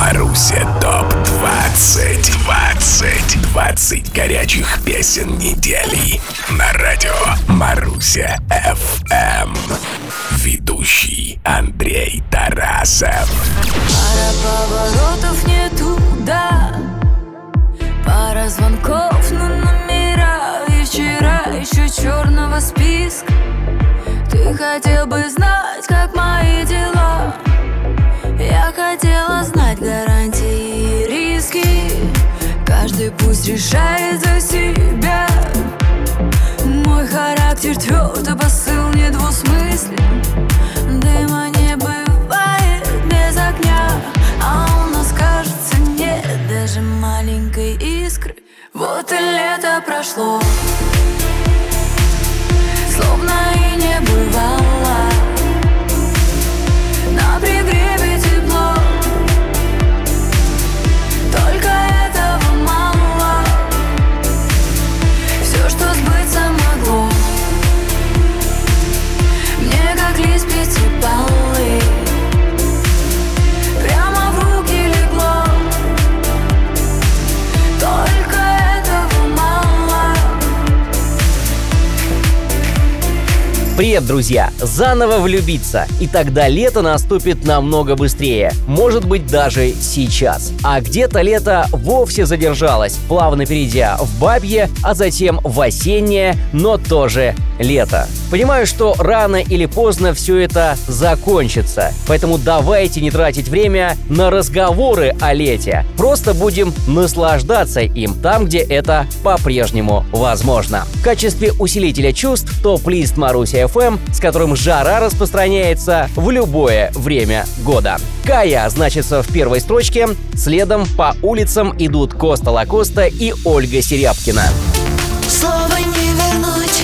Маруся ТОП-20. 20 горячих песен недели на радио Маруся ФМ. Ведущий Андрей Тарасов. Пара поворотов не туда, пара звонков на номера. И вчера еще черного списка. Ты хотел бы знать, как мои дела. Я хотела знать гарантии и риски. Каждый пусть решает за себя. Мой характер тверд, а посыл недвусмыслен. Дыма не бывает без огня, а у нас, кажется, нет даже маленькой искры. Вот и лето прошло, словно и не бывало. На пригребе тепло, только этого мало. Все, что сбыться могло, мне как лист пятипалый прямо в руки легло. Только этого мало. Привет, друзья! Заново влюбиться, и тогда лето наступит намного быстрее. Может быть, даже сейчас. А где-то лето вовсе задержалось, плавно перейдя в бабье, а затем в осеннее, но тоже лето. Понимаю, что рано или поздно все это закончится, поэтому давайте не тратить время на разговоры о лете. Просто будем наслаждаться им там, где это по-прежнему возможно. В качестве усилителя чувств топ-лист Маруся ФМ, с которым жара распространяется в любое время года. Кая значится в первой строчке, следом по улицам идут Коста Лакоста и Ольга Серябкина. Слово не вернуть,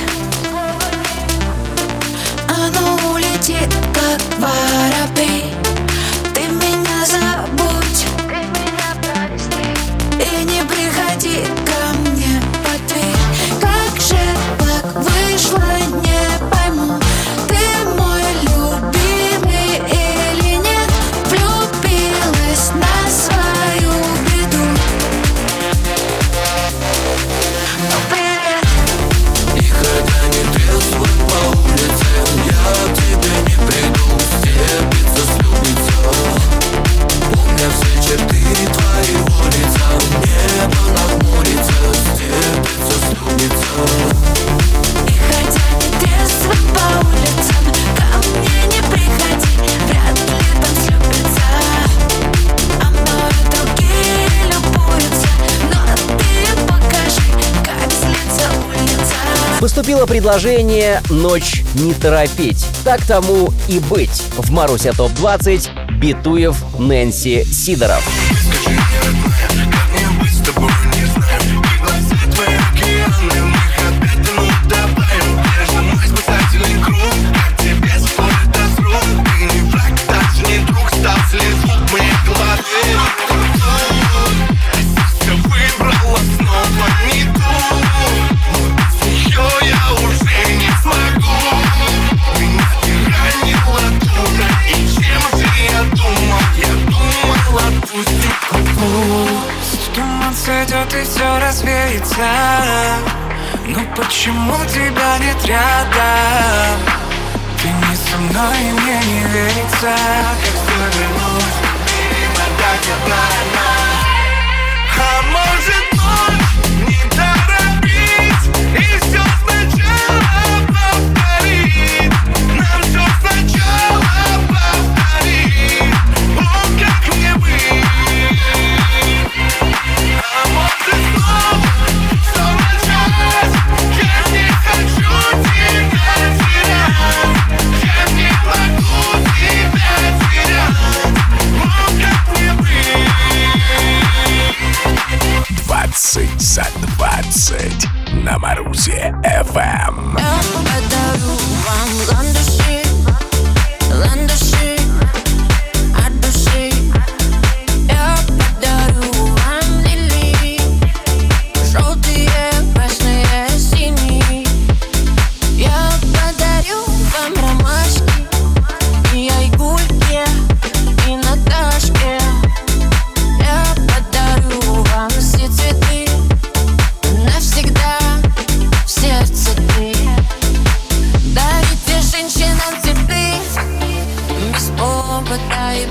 оно улетит, как воробей. Ты меня забудь, ты меня прости, и не приходи ко мне под дверь. Как же так вышло, не пойму, ты мой любимый или нет. Влюбилась на свою беду. Ну привет. Никогда не трезво по улицам, я к тебе не приду. Степится, слюбится, помня все черты твоего лица. Небо нахмурится, степится, слюбится. И хотя не трезво по улицам, ко мне не приходи, вряд ли там слюбится. А мною другие любуются, но ты покажи, как злится улица. Поступило предложение «Ночь не торопить». Так тому и быть. В Маруся ТОП-20 Битуев, Нэнси, Сидоров. Скажи мне, родная, как мне быть с тобой, не знаю. И глаза твои океаны, мы их опять минут добавим. Я же мой спасательный круг, как тебе спорят до срок. Ты не враг, даже не друг, стал слезу мне головы. Сердце выбрало снова не ту. Ее я уже не смогу. Меня ты ранила дура, и чем же я думал? Я думал, отпустить пусть туман сойдет и все развеется. Но почему тебя нет рядом? Ты не со мной, и мне не верится. Как повернусь, перемотать обратно. А может ночь не торопить и все сначала повторить. Нам все сначала повторить. О, как мне быть? А может снова начать? Я не хочу тебя терять. Я не могу тебя терять.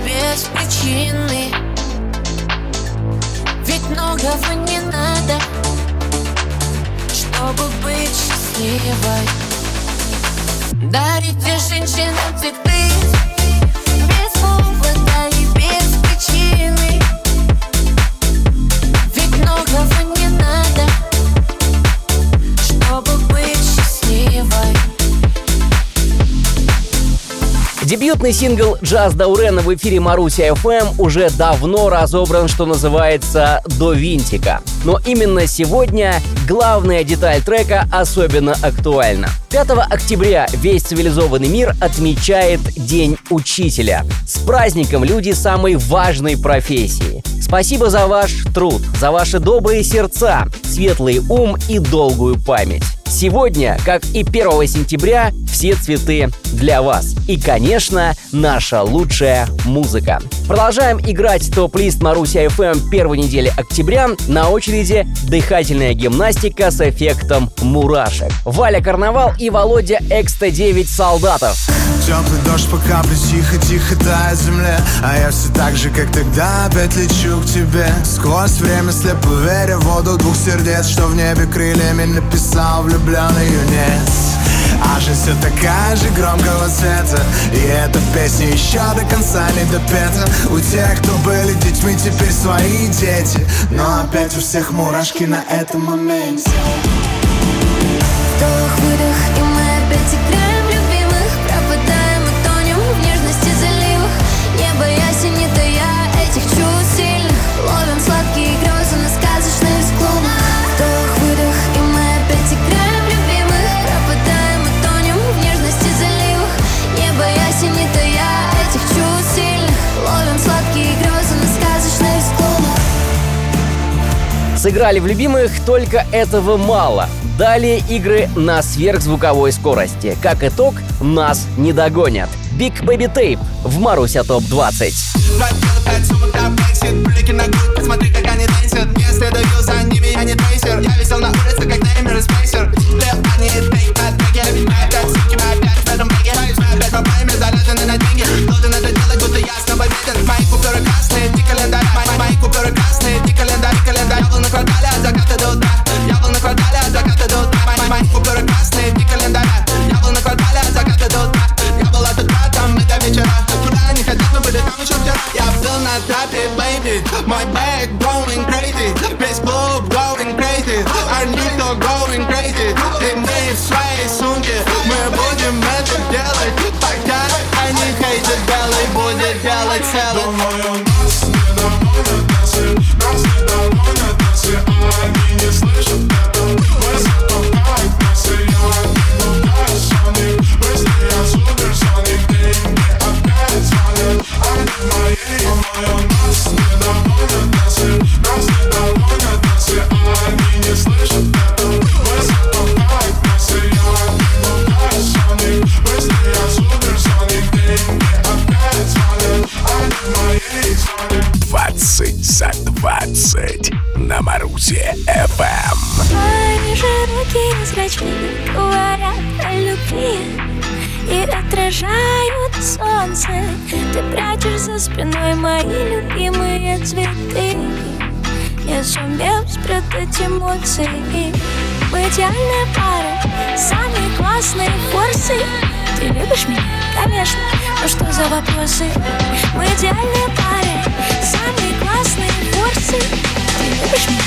без причины. Ведь многого не надо, чтобы быть счастливой. Дарите женщинам цветы без повода и без причины. Ведь многого не надо, чтобы быть счастливой. Дебютный сингл «Джаз Даурена» в эфире Маруся ФМ уже давно разобран, что называется, до винтика. Но именно сегодня главная деталь трека особенно актуальна. 5 октября весь цивилизованный мир отмечает День учителя. С праздником, люди самой важной профессии. Спасибо за ваш труд, за ваши добрые сердца, светлый ум и долгую память. Сегодня, как и 1 сентября, все цветы для вас. И, конечно, наша лучшая музыка. Продолжаем играть топ-лист Маруся ФМ первой недели октября. На очереди дыхательная гимнастика с эффектом мурашек. Валя Карнавал и Володя Экста-9 Солдатов. Теплый дождь по капле тихо-тихо тает в земле. А я все так же, как тогда, опять лечу к тебе. Сквозь время слепо веря в воду двух сердец, что в небе крыльями написал влюбленный юнец. А жизнь все такая же громкого цвета, и эта песня еще до конца не допета. У тех, кто были детьми, теперь свои дети, но опять у всех мурашки на этом моменте. Вдох-выдох, и мы опять играем любимых. Пропадаем и тонем в нежности заливах. Не боясь и не тая этих чувств сильных, ловим сладкие грезы на сказочных склонах. Вдох-выдох, и мы опять играем любимых. Пропадаем и тонем в нежности заливах. Не боясь и не тая этих чувств сильных, ловим сладкие грезы на сказочных склонах. Сыграли в любимых, только этого мало. Далее игры на сверхзвуковой скорости. Как итог, нас не догонят. Big Baby Tape в Маруся ТОП-20. Блики на грудь, посмотри, как они танцуют. Я следую за ними, я не трейсер. Я висел на улице, как Неймер и Спейсер. Они фейк на треке, обнимаю опять, суки, мы опять в этом бреке. Мы опять попаем, заряжены на деньги. Должен это делать, будто я снова беден. Мои куперы красные, дни календарь. Мои куперы красные, дни календарь. Я был на квартале от заката до утра. Я был на квартале от заката до утра. Мои куперы красные, дни календарь. Я был на квартале от заката до утра. Я был от утра, там и до вечера. Куда я не ходил, мы были там еще вчера. Я был на трапе, baby. My bag going crazy. Весь клуб going crazy. Арнито going crazy. И мы в своей сумке. Мы будем это делать, пока они хейтят. Белый будет делать целый. Думаю, нас не доводят танцы. Нас не доводят танцы. А они не слышат это. Мы затопаем танцы. Я не пугаюсь, Соник. Быстрее я суперсоник. Деньги опять звонят. Они мои. Думаю, нас не доводят танцы. Нас не доводят танцы. А они не слышат это. Мы затопаем танцы. Я не пугаюсь, Соник. Быстрее я суперсоник. Деньги опять звонят. Они мои. 20 за 20 на Марусе ФМ. Твои широкие зрачки говорят о любви и отражают солнце. Ты прячешь за спиной мои любимые цветы. Я сумел спрятать эмоции. Мы идеальная пара, самые классные форсы. Ты любишь меня? Конечно. Ну что за вопросы? Мы идеальная пара, самые классные форсы. Ты любишь меня?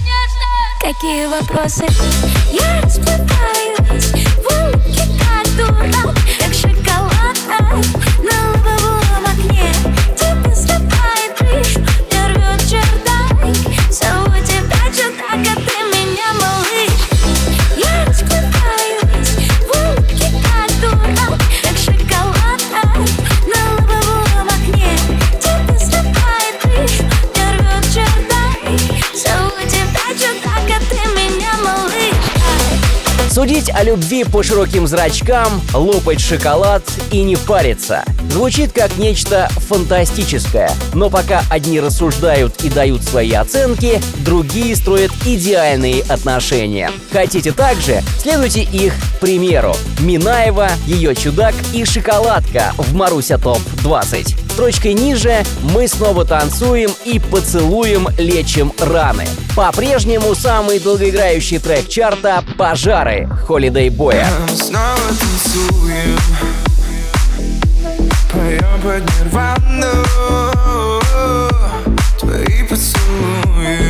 Какие вопросы? Я расплываюсь в улыбке, как дурак, как шоколад на лобовом окне. Тебе срывает крышу, мне рвет чердак. Зову тебя чудак, а ты меня малыш. Я расплываюсь в улыбке, как дурак, как шоколад на лобовом окне. Тебе срывает крышу, мне рвет чердак. Зову тебя чудак, а ты меня малыш. Судить о любви по широким зрачкам, лопать шоколад и не париться. Звучит как нечто фантастическое. Но пока одни рассуждают и дают свои оценки, другие строят идеальные отношения. Хотите так же? Следуйте их примеру. Минаева, ее чудак и шоколадка в Маруся ТОП-20. Строчкой ниже мы снова танцуем и поцелуем лечим раны. По-прежнему самый долгоиграющий трек чарта «Пожары» Holiday Boy. Мы снова танцуем, поем под нирвану. Твои поцелуи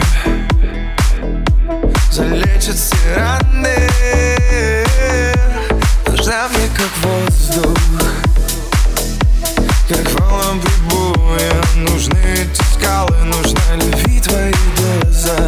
залечат все раны. Нужна мне как воздух, как волнам прибоя. Нужны эти скалы, нужна любви твои глаза.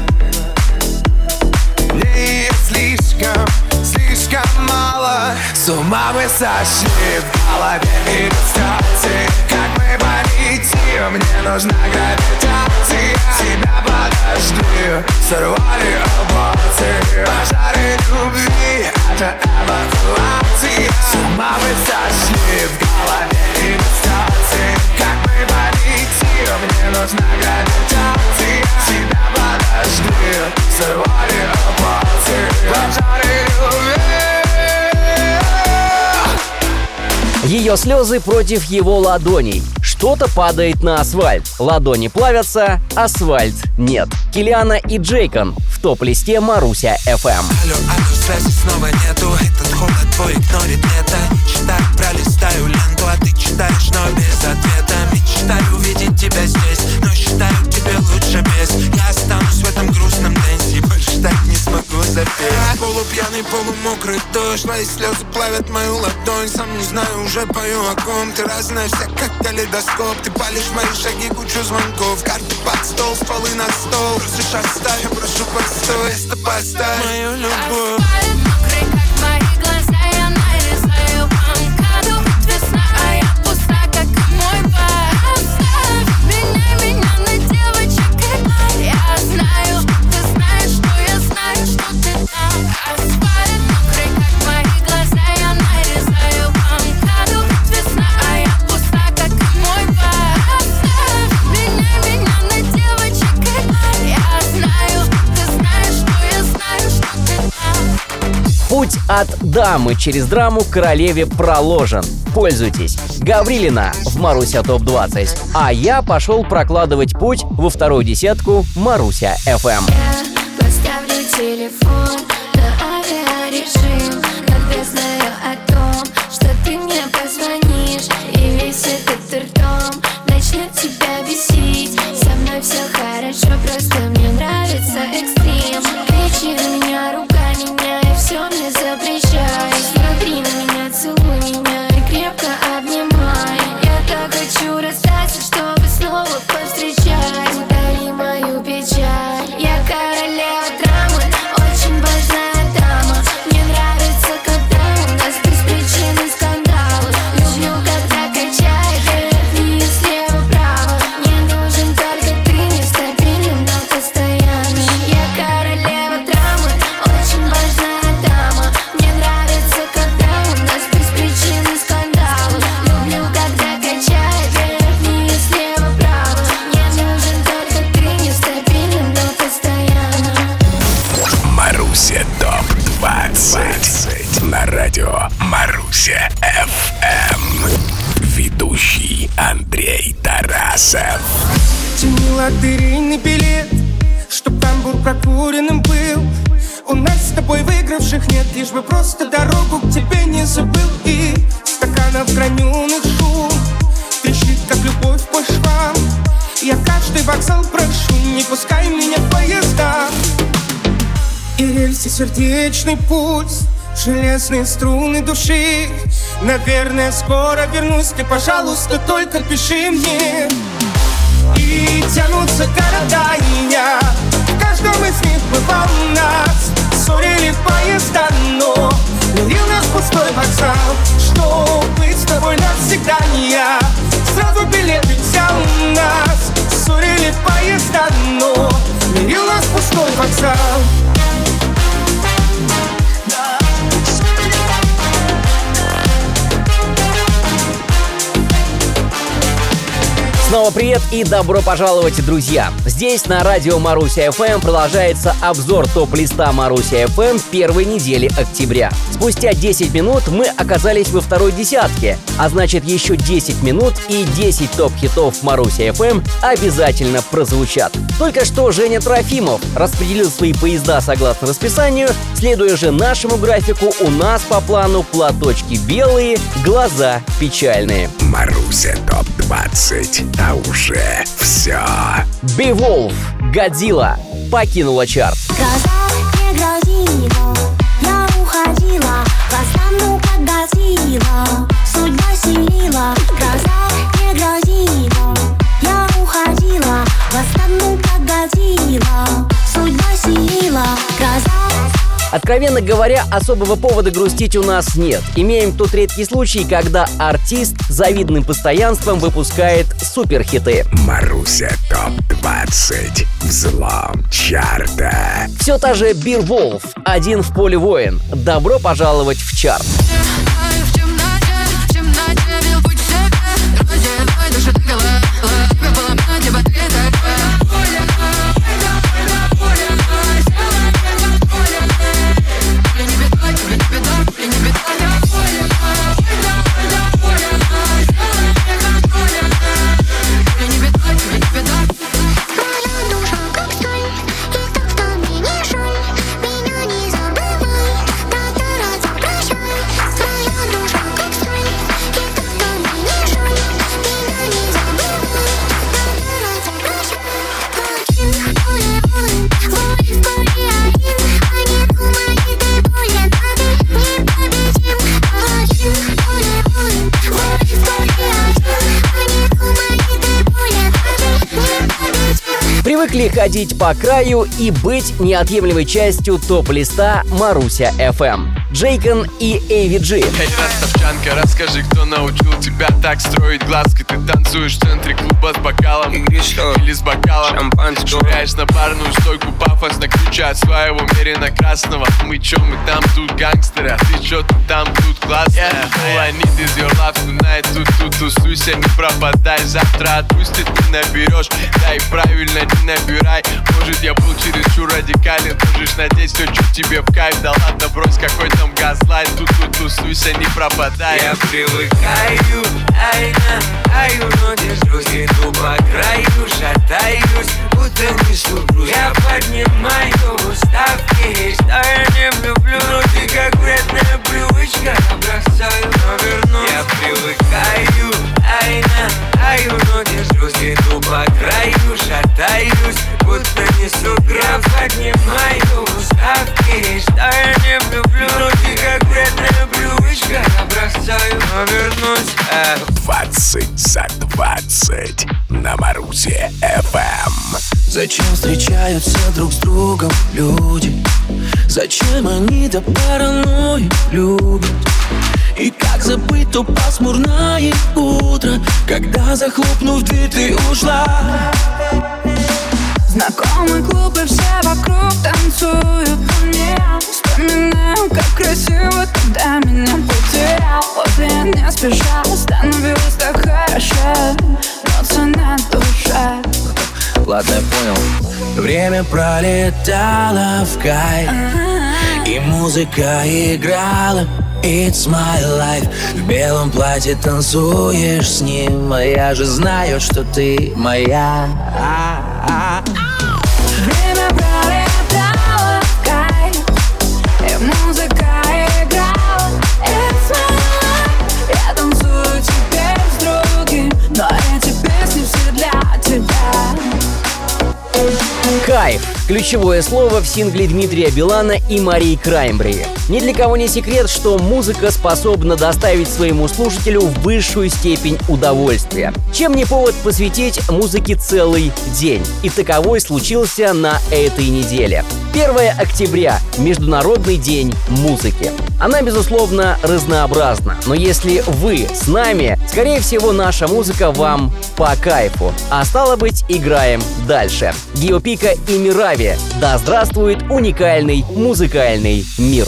Мне ее слишком мало. С ума мы сошли, в голове иллюстрации. Как мы полетим, мне нужна гравитация. Тебя подожди, сорвали оборты. Пожары любви, это эвакуация. С ума мы сошли, в голове иллюстрации. Как мы полетим, мне нужна гравитация. Тебя подожди, сорвали оборты. Пожары любви. Ее слезы против его ладоней. Что-то падает на асфальт. Ладони плавятся, асфальт нет. Киллиана и Джейкон в топ-листе Маруся FM. Алло, связи снова нету. Этот холод твой игнорит лето. Не читаю, пролистаю ленту, а ты читаешь, но без ответа. Мечтаю увидеть тебя здесь, но считаю, тебе лучше без. Я останусь в этом грустном дэнсе, больше так не смогу запеть. Полупьяный, полумокрый дождь, твои слезы плавят мою ладонь. Сам не знаю, уже пою о ком. Ты разная вся, как калейдоскоп. Ты палишь мои шаги, кучу звонков. Карты под стол, стволы на стол. Просишь оставь, я прошу постой. Место поставь мою любовь. Асфальт мокрый, как мои глаза, я нарезаю банкаду. Весна, а я пуста, как и мой бар. Оставь меня на девочек. Я знаю, ты знаешь, что я знаю, что ты там. Асфальт мокрый, как мои глаза, я нарезаю банкаду. Весна, а я пуста, как и мой бар. Оставь меня на девочек. Я знаю, ты знаешь, что я знаю, что ты там. Путь от дамы через драму к королеве проложен. Пользуйтесь. Гаврилина в Маруся ТОП-20. А я пошел прокладывать путь во вторую десятку Маруся FM. Я поставлю телефон на авиарежим, когда знаю о том, что ты мне позвонишь, и весь этот ртом начнет тебя бесить. Со мной все хорошо, просто мне нравится экстрим. Кричи на меня, ругай меня, и все мне запрещай. Смотри на меня, целуй меня и крепко обнимай. Я так хочу расстаться, чтобы снова повстречать. Удали мою печаль. Я королева драмы, очень важная дама. Мне нравится, когда у нас без причины скандалы. Люблю, когда качает вверх-вниз, слева-право. Мне нужен только ты, нестабилен, но постоянный. Я королева драмы, очень важная дама. Мне нравится, когда у нас без причины скандалы. Люблю, когда качает вверх-вниз, слева-право. Мне нужен только ты, нестабилен, но постоянно. Маруся ТОП-20 на радио Маруся FM. Ведущий Андрей Тарасов. Тяни лотерейный билет, чтоб тамбур прокуренным был. У нас с тобой выигравших нет, лишь бы просто дорогу к тебе не забыл. И стаканов граненых шум трещит, как любовь по швам. Я каждый вокзал прошу, не пускай меня в поезда. И рельсы, сердечный пульс, железные струны души. Наверное, скоро вернусь, ты, пожалуйста, только пиши мне. И тянутся города, и я в каждом из них бывал у нас. Ссорили поезда, но мирил нас пустой вокзал. Что быть с тобой навсегда не я. Сразу билет ведь взял у нас. Ссорили поезда, но мирил нас пустой вокзал. Снова привет и добро пожаловать, друзья! Здесь на радио Маруся FM продолжается обзор топ-листа Маруся FM первой недели октября. Спустя 10 минут мы оказались во второй десятке, а значит еще 10 минут и 10 топ-хитов Маруся FM обязательно прозвучат. Только что Женя Трофимов распределил свои поезда согласно расписанию, следуя же нашему графику, у нас по плану платочки белые, глаза печальные. Маруся ТОП-20, а уже все. Beowulf, Годзилла покинула чарт. Гроза не грозила, я уходила, восстану как Годзилла, судьба селила. Гроза не грозила, я уходила, восстану как Годзилла, судьба селила. Гроза. Откровенно говоря, особого повода грустить у нас нет. Имеем тот редкий случай, когда артист с завидным постоянством выпускает суперхиты. Маруся ТОП-20, взлом чарта. Все та же Beowulf, один в поле воин. Добро пожаловать в чарт. Привыкли ходить по краю и быть неотъемлемой частью топ-листа Маруся FM. Джейкон и AVG. Эй, растовчанка, расскажи, кто научил тебя так строить глазки. Ты танцуешь в центре клуба с бокалом или с бокалом швыряешь на барную стойку пафосно, ключа от своего мерина красного. Мы чё, мы там тут гангстеры, а ты чё, ты там тут классная. All I need is your love tonight. Тут тусуйся, не пропадай. Завтра отпустит, не наберешь. Да и правильно, не набирай. Может, я был чересчур радикален. Можешь надеть все, чуть тебе в кайф. Да ладно, брось, какой там газлайт. Тут тусуйся, не пропадай. Я привыкаю, но держусь, иду по краю, шатаюсь, будто несу груз. Я поднимаю ставки, что я не люблю, вроде как вредная привычка, я бросаю, но вернусь. Я привыкаю, но держусь, иду по краю, шатаюсь, будто несу груз. Я поднимаю ставки, что я не люблю, вроде как вредная привычка, я бросаю, но вернусь. 20 за 20 на Марусе FM. Зачем встречаются друг с другом люди? Зачем они до паранойи любят? И как забыть то пасмурное утро, когда, захлопнув дверь, ты ушла? Знакомый клуб и все вокруг танцуют, но мне вспоминаю, как красиво тогда меня потерял. Вот я не спеша, становилось так хорошо, но цена душа. Ладно, я понял. Время пролетало в кайф, и музыка играла. It's my life. В белом платье танцуешь с ним, а я же знаю, что ты моя. Время пролетало в кайф, и музыка играла. It's my life. Я танцую теперь с другим, но эти песни все для тебя. Кайф – ключевое слово в сингле Дмитрия Билана и Марии Краймбрери. Ни для кого не секрет, что музыка способна доставить своему слушателю высшую степень удовольствия. Чем не повод посвятить музыке целый день? И таковой случился на этой неделе. 1 октября – Международный день музыки. Она, безусловно, разнообразна, но если вы с нами, скорее всего, наша музыка вам по кайфу. А стало быть, играем дальше. Гио Пика и Мирави. Да здравствует уникальный музыкальный мир.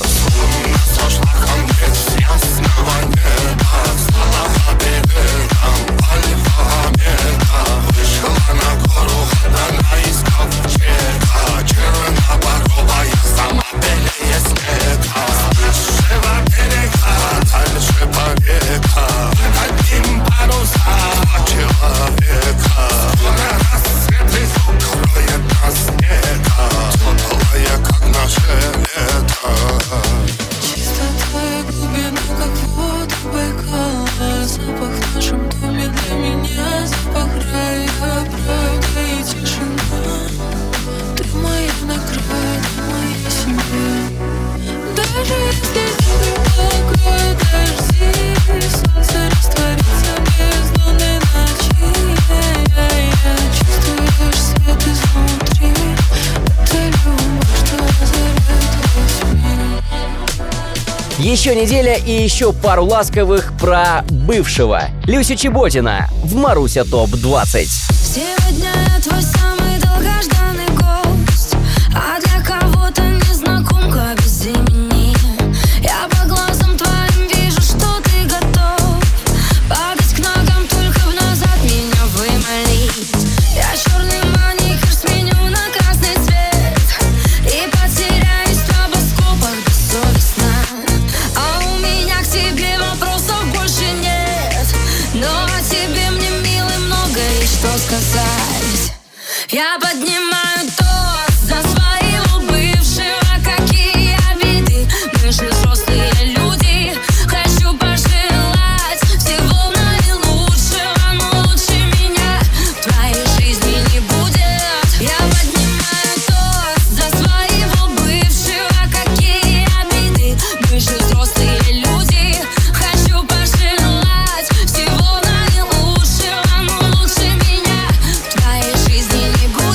Еще неделя и еще пару ласковых про бывшего. Люся Чеботина в Маруся ТОП-20. Сегодня я твой самый долгожданный гость, а для кого-то незнакомка без имени. Я по глазам твоим вижу, что ты готов падать к ногам, только в назад меня вымолить. Я черный маникюр сменю на красный цвет и потеряюсь в стробоскопах бессовестно. А у меня к тебе вопросов больше нет, но о тебе мне, милый, много есть что сказать. Я поднимаю тост за своего бывшего. Какие обиды, мы же взрослые люди. Хочу пожелать всего наилучшего, но лучше меня в твоей жизни не будет. Я поднимаю тост за своего бывшего. Какие обиды, мы же взрослые люди. Хочу пожелать всего наилучшего, но лучше меня в твоей жизни не будет.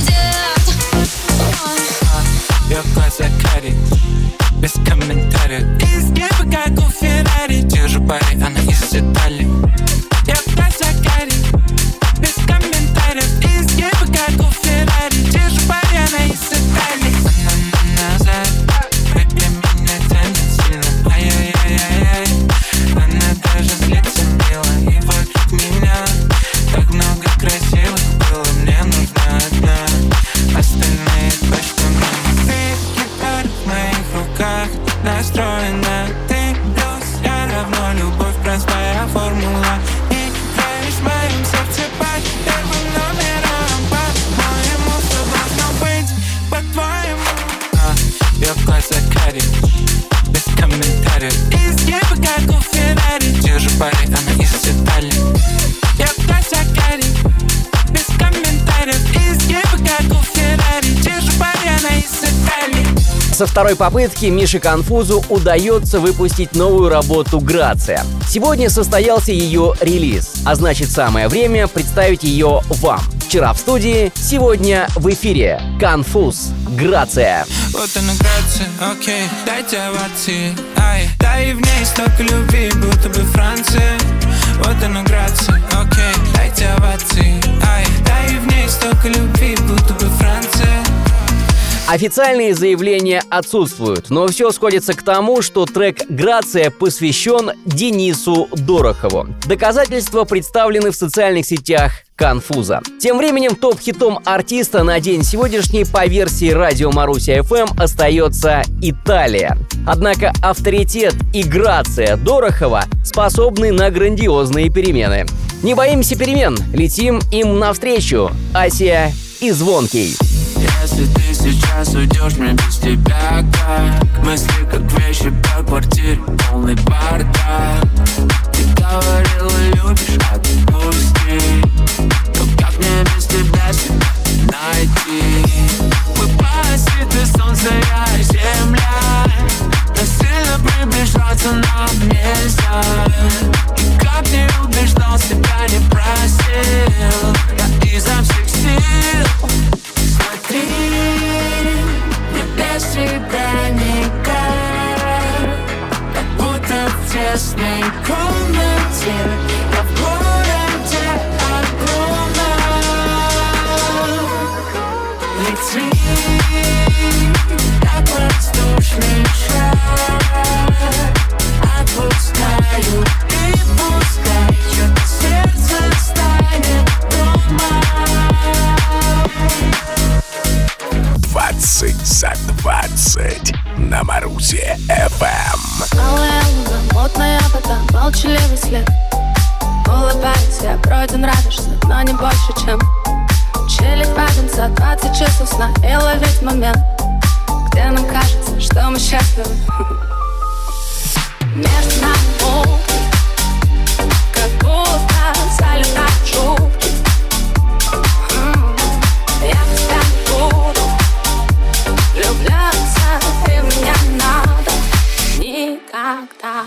Ее глаза карие, без комментариев. Из неба как у Феррари. Держу пари, она из Италии. Ее глаза карие, без комментариев. Из неба как у Феррари. Держу пари, она из Италии. Она назад, baby, меня тянет сильно. Ай-яй-яй-яй-яй. Она даже злится мило. И вокруг меня так много красивых было. Мне нужна одна, остальные точно мимо. Ты гитара в моих руках, настроена. Ты плюс, я равно любовь, простая формула. Играешь в моем сердце под первым номером. По-моему, все должно быть по-твоему. Ее глаза карие, без комментариев. Из неба как у Феррари. Держу пари, она из Италии. Ее глаза карие, без комментариев. Из неба как у Феррари. Держу пари, она из Италии. Со второй попытки Мише Конфузу удается выпустить новую работу «Грация». Сегодня состоялся ее релиз, а значит самое время представить ее вам. Вчера в студии, сегодня в эфире. Конфуз, «Грация». Вот она грация, окей, дайте овации, ай. Да и в ней столько любви, будто бы Франция. Вот она грация, окей, дайте овации, ай. Да и в ней столько любви, будто бы Франция. Официальные заявления отсутствуют, но все сходится к тому, что трек «Грация» посвящен Денису Дорохову. Доказательства представлены в социальных сетях Конфуза. Тем временем топ-хитом артиста на день сегодняшний по версии радио Маруся ФМ остается «Италия». Однако авторитет и грация Дорохова способны на грандиозные перемены. Не боимся перемен, летим им навстречу. Асия и Звонкий. Если ты сейчас уйдешь, мне без тебя как мысли, как вещи по квартире, полный бардак. Ты говорила, любишь, отпусти. Но как мне без тебя себя найти? Мы паразиты, солнце, я и земля. Но сильно приближаться нам нельзя. И как не убеждал, себя не просил. Я изо всех сил. Смотри, мне без тебя никак. Как будто в тесной комнате. Я в городе огромном. Лети, как воздушный шар. Отпускаю и пускай, что-то сердце станет дома. 20 за 20 на Марусе ФМ. Алая луна, мутная вода, молчаливый след. Улыбайся, пройден, радуешься, но не больше, чем чилить по конца 20 часов сна и ловить момент, где нам кажется, что мы счастливы. Между нами муки, как будто залетают жуки. Я в тебя буду влюбляться, и мне надо никогда.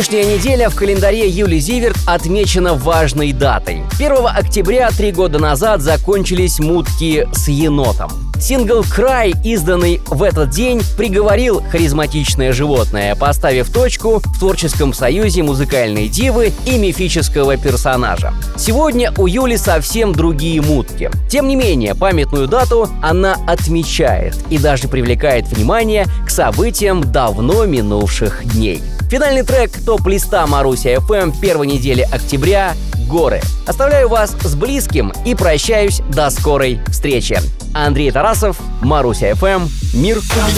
Нынешняя неделя в календаре Юли Зиверт отмечена важной датой. 1 октября 3 года назад закончились мутки с енотом. Сингл «Cry», изданный в этот день, приговорил харизматичное животное, поставив точку в творческом союзе музыкальной дивы и мифического персонажа. Сегодня у Юли совсем другие мутки. Тем не менее, памятную дату она отмечает и даже привлекает внимание к событиям давно минувших дней. Финальный трек топ-листа Маруся FM первой недели октября «Горы». Оставляю вас с близким и прощаюсь до скорой встречи. Андрей Тарасов, Маруся FM, мир.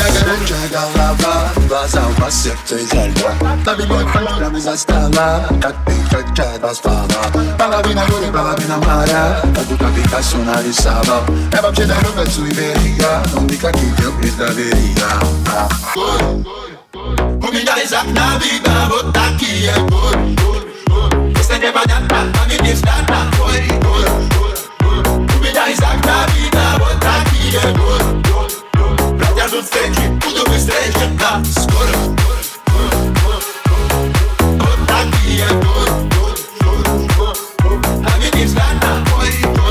У меня из окна видно вот такие горы. Если непонятно, то мне не взгляд на твой город. У меня из окна видно вот такие горы. Протяжут встречи, буду быстрее, чем нас скоро. Вот такие горы. А мне не взгляд на твой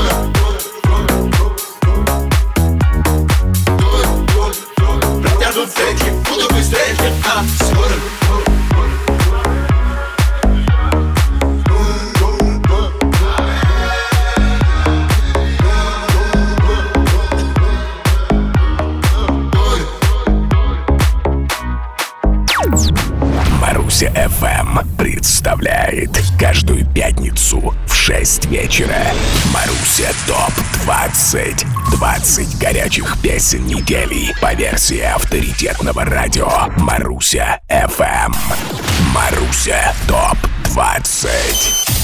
город. Протяжут встречи, буду быстрее, чем нас скоро. Маруся FM представляет каждую пятницу в 6 вечера Маруся ТОП-20. 20 горячих песен недели по версии авторитетного радио Маруся FM. Маруся ТОП-20.